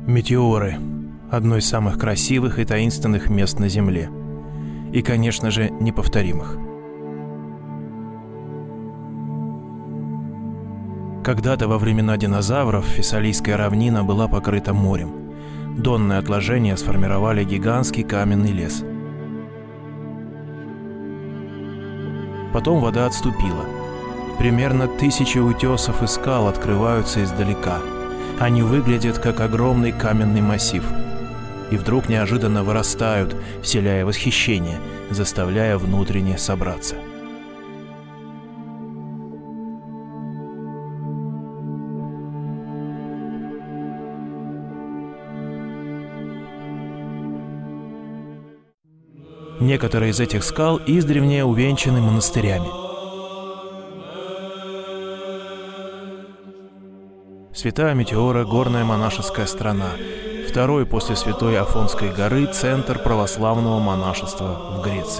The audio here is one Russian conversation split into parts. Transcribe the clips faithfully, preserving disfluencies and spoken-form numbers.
Метеоры – одно из самых красивых и таинственных мест на Земле. И, конечно же, неповторимых. Когда-то во времена динозавров Фессалийская равнина была покрыта морем. Донные отложения сформировали гигантский каменный лес. Потом вода отступила. Примерно тысячи утесов и скал открываются издалека. Они выглядят как огромный каменный массив. И вдруг неожиданно вырастают, вселяя восхищение, заставляя внутренне собраться. Некоторые из этих скал издревле увенчаны монастырями. Святая Метеора – горная монашеская страна, второй после Святой Афонской горы центр православного монашества в Греции.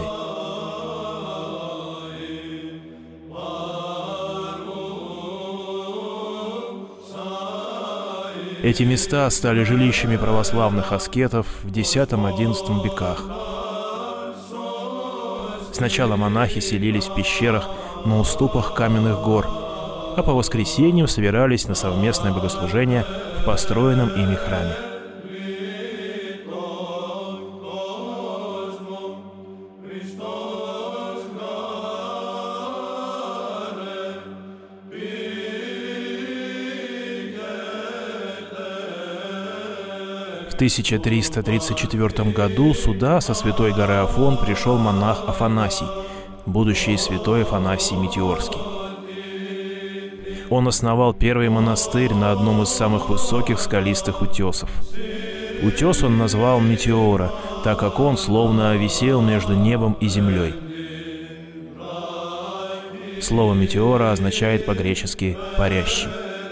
Эти места стали жилищами православных аскетов в десятом-одиннадцатом веках. Сначала монахи селились в пещерах на уступах каменных гор, а по воскресеньям собирались на совместное богослужение в построенном ими храме. В тысяча триста тридцать четвёртом году сюда со святой горы Афон пришел монах Афанасий, будущий святой Афанасий Метеорский. Он основал первый монастырь на одном из самых высоких скалистых утесов. Утес он назвал Метеора, так как он словно висел между небом и землей. Слово «метеора» означает по-гречески «парящий».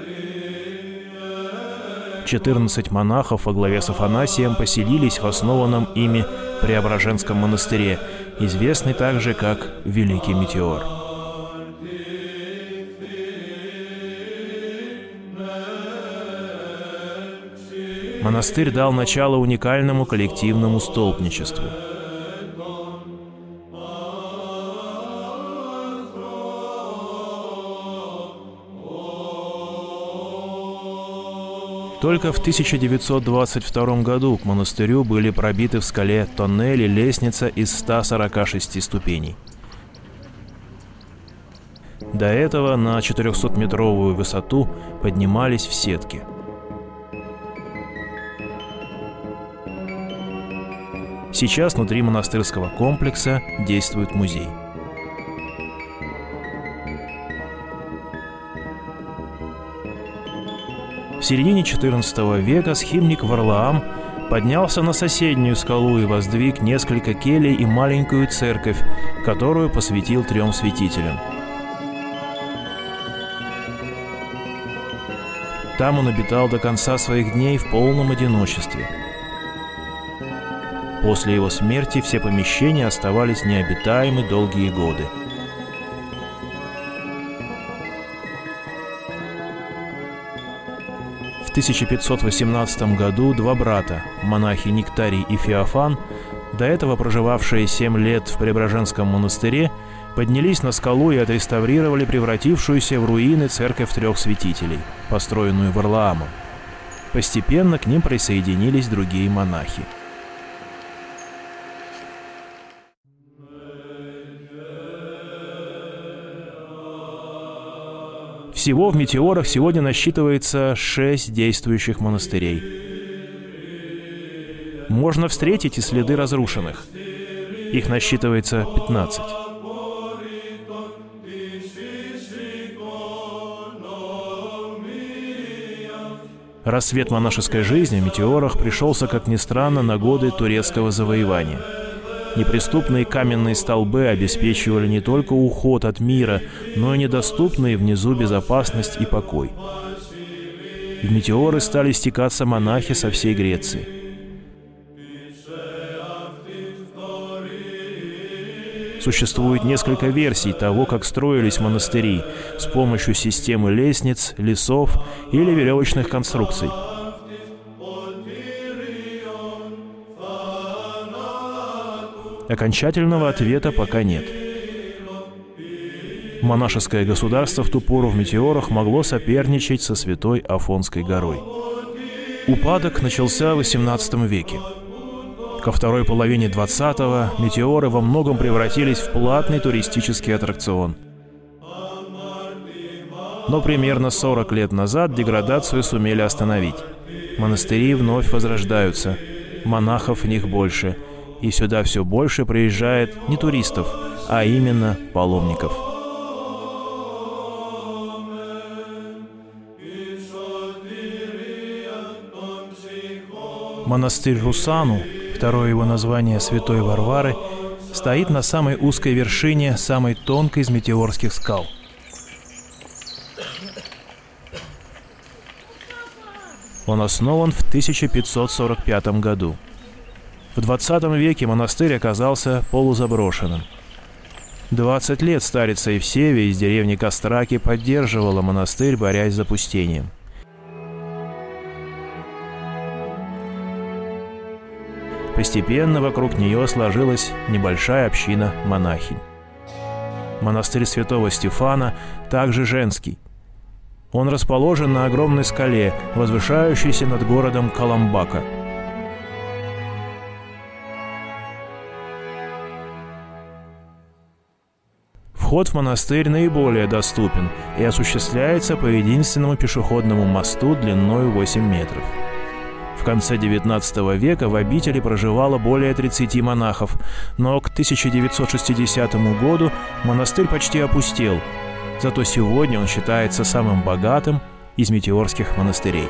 четырнадцать монахов во главе с Афанасием поселились в основанном ими Преображенском монастыре, известный также как Великий Метеор. Монастырь дал начало уникальному коллективному столпничеству. Только в тысяча девятьсот двадцать втором году к монастырю были пробиты в скале тоннели, лестница из ста сорока шести ступеней. До этого на четырехсотметровую высоту поднимались в сетки. Сейчас внутри монастырского комплекса действует музей. В середине четырнадцатого века схимник Варлаам поднялся на соседнюю скалу и воздвиг несколько келей и маленькую церковь, которую посвятил трем святителям. Там он обитал до конца своих дней в полном одиночестве. После его смерти все помещения оставались необитаемы долгие годы. В тысяча пятьсот восемнадцатом году два брата, монахи Нектарий и Феофан, до этого проживавшие семь лет в Преображенском монастыре, поднялись на скалу и отреставрировали превратившуюся в руины церковь трех святителей, построенную Варлаамом. Постепенно к ним присоединились другие монахи. Всего в Метеорах сегодня насчитывается шесть действующих монастырей. Можно встретить и следы разрушенных. Их насчитывается пятнадцать. Расцвет монашеской жизни в Метеорах пришелся, как ни странно, на годы турецкого завоевания. Неприступные каменные столбы обеспечивали не только уход от мира, но и недоступные внизу безопасность и покой. В Метеоры стали стекаться монахи со всей Греции. Существует несколько версий того, как строились монастыри с помощью системы лестниц, лесов или веревочных конструкций. Окончательного ответа пока нет. Монашеское государство в ту пору в Метеорах могло соперничать со Святой Афонской горой. Упадок начался в восемнадцатом веке. Ко второй половине двадцатого Метеоры во многом превратились в платный туристический аттракцион. Но примерно сорок лет назад деградацию сумели остановить. Монастыри вновь возрождаются, монахов в них больше, и сюда все больше приезжает не туристов, а именно паломников. Монастырь Русану, второе его название Святой Варвары, стоит на самой узкой вершине самой тонкой из метеорских скал. Он основан в тысяча пятьсот сорок пятом году. В двадцатом веке монастырь оказался полузаброшенным. двадцать лет старица Евсевия из деревни Костраки поддерживала монастырь, борясь с запустением. Постепенно вокруг нее сложилась небольшая община монахинь. Монастырь святого Стефана также женский. Он расположен на огромной скале, возвышающейся над городом Каламбака. Вход в монастырь наиболее доступен и осуществляется по единственному пешеходному мосту длиной восемь метров. В конце девятнадцатого века в обители проживало более тридцати монахов, но к тысяча девятьсот шестидесятому году монастырь почти опустел. Зато сегодня он считается самым богатым из метеорских монастырей.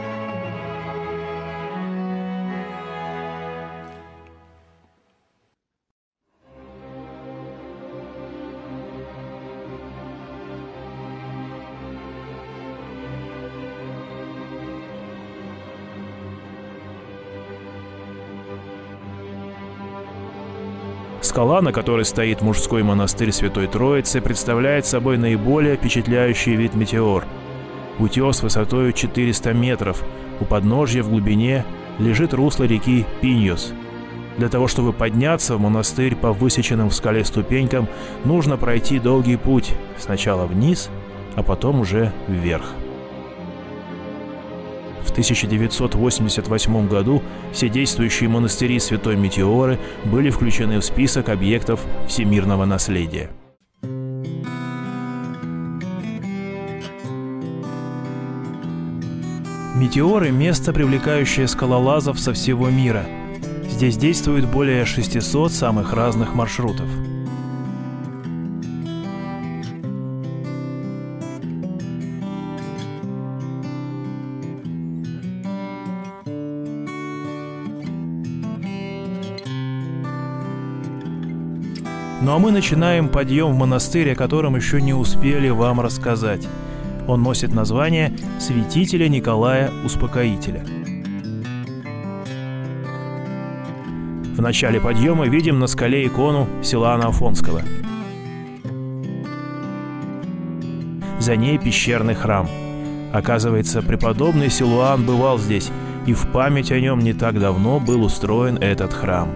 Скала, на которой стоит мужской монастырь Святой Троицы, представляет собой наиболее впечатляющий вид метеор. Утес высотой четыреста метров, у подножья в глубине лежит русло реки Пиньос. Для того, чтобы подняться в монастырь по высеченным в скале ступенькам, нужно пройти долгий путь, сначала вниз, а потом уже вверх. В тысяча девятьсот восемьдесят восьмом году все действующие монастыри Святой Метеоры были включены в список объектов всемирного наследия. Метеоры – место, привлекающее скалолазов со всего мира. Здесь действует более шестисот самых разных маршрутов. Ну а мы начинаем подъем в монастырь, о котором еще не успели вам рассказать. Он носит название святителя Николая Успокоителя. В начале подъема видим на скале икону Силуана Афонского. За ней пещерный храм. Оказывается, преподобный Силуан бывал здесь, и в память о нем не так давно был устроен этот храм.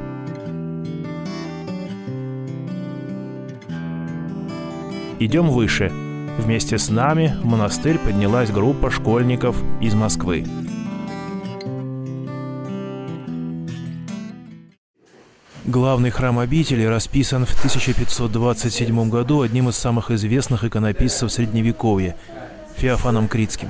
Идем выше. Вместе с нами в монастырь поднялась группа школьников из Москвы. Главный храм обители расписан в тысяча пятьсот двадцать седьмом году одним из самых известных иконописцев Средневековья – Феофаном Критским.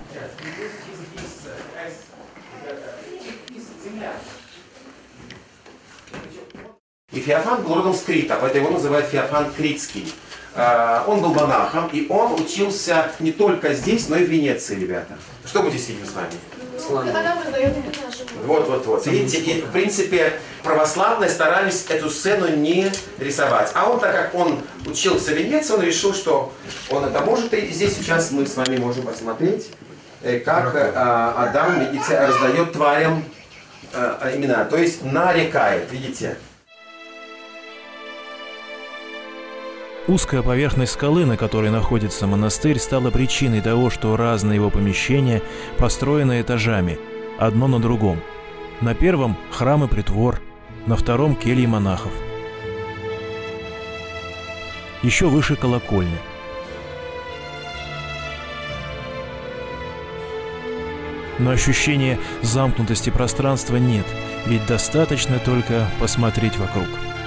И Феофан был родом с Крита, поэтому его называют Феофан Критский. Он был монахом, и он учился не только здесь, но и в Венеции, ребята. Что мы здесь видим с вами? Вот, вот, вот. Видите, и, в принципе, православные старались эту сцену не рисовать. А он, так как он учился в Венеции, он решил, что он это может. И здесь сейчас мы с вами можем посмотреть, как Адам, видите, раздает тварям имена, то есть нарекает, видите. Узкая поверхность скалы, на которой находится монастырь, стала причиной того, что разные его помещения построены этажами, одно на другом. На первом – храм и притвор, на втором – кельи монахов. еще выше колокольни. Но ощущения замкнутости пространства нет, ведь достаточно только посмотреть вокруг.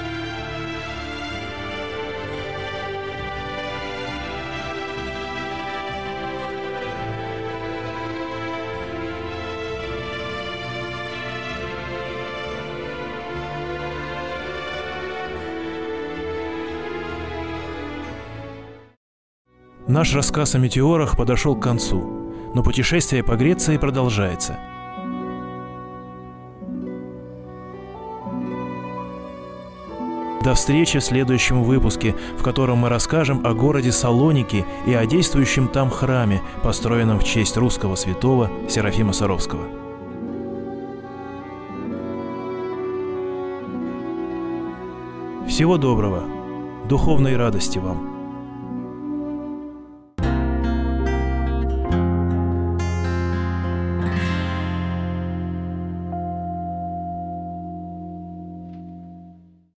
Наш рассказ о метеорах подошел к концу, но путешествие по Греции продолжается. До встречи в следующем выпуске, в котором мы расскажем о городе Салоники и о действующем там храме, построенном в честь русского святого Серафима Саровского. Всего доброго, духовной радости вам!